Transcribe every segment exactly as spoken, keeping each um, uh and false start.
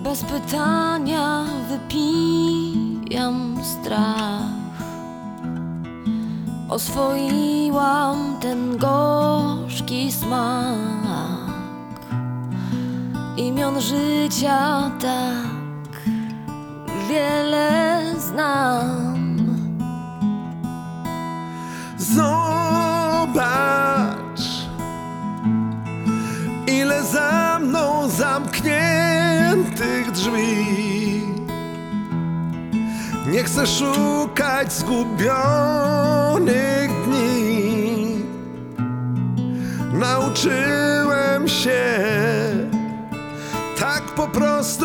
Bez pytania wypijam strach. Oswoiłam ten gorzki smak imion życia, tak wiele znam. Zobacz, ile za mną zamkniętych drzwi. Nie chcę szukać zgubionych dni. Nauczyłem się tak po prostu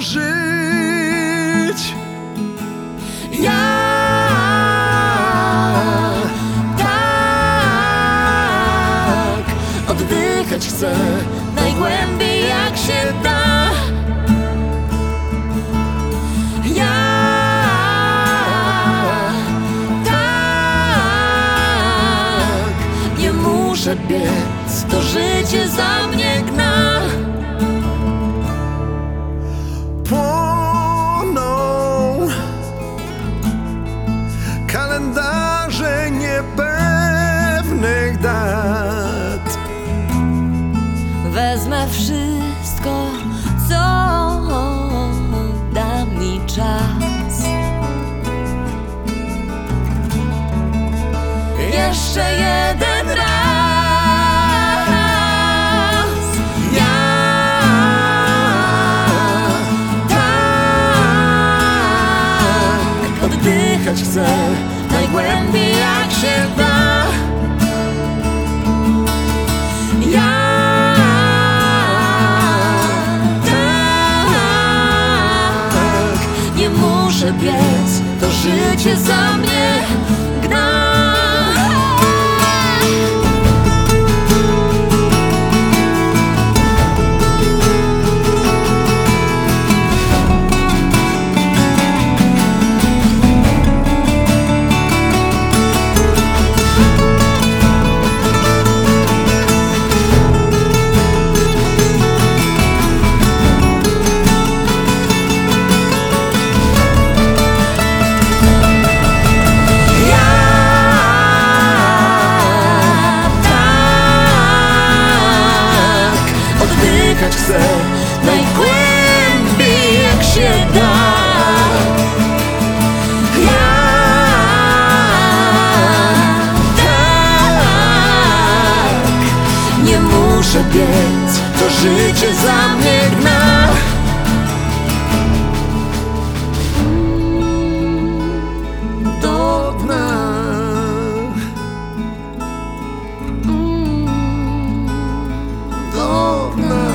żyć. Ja tak oddychać chcę najgłębiej jak się da. Ja tak nie muszę biec, to życie za mnie gna. Kalendarze niepewnych dat. Wezmę wszystko, co da mi czas. Jeszcze jeden raz. Ja tak oddychać chcę najgłębiej jak się da. Ja tak nie muszę biec, to życie za mnie gna. Chcę najgłębiej jak się da. Ja tak nie muszę biec, to życie za mnie gna. Do dna. do dna.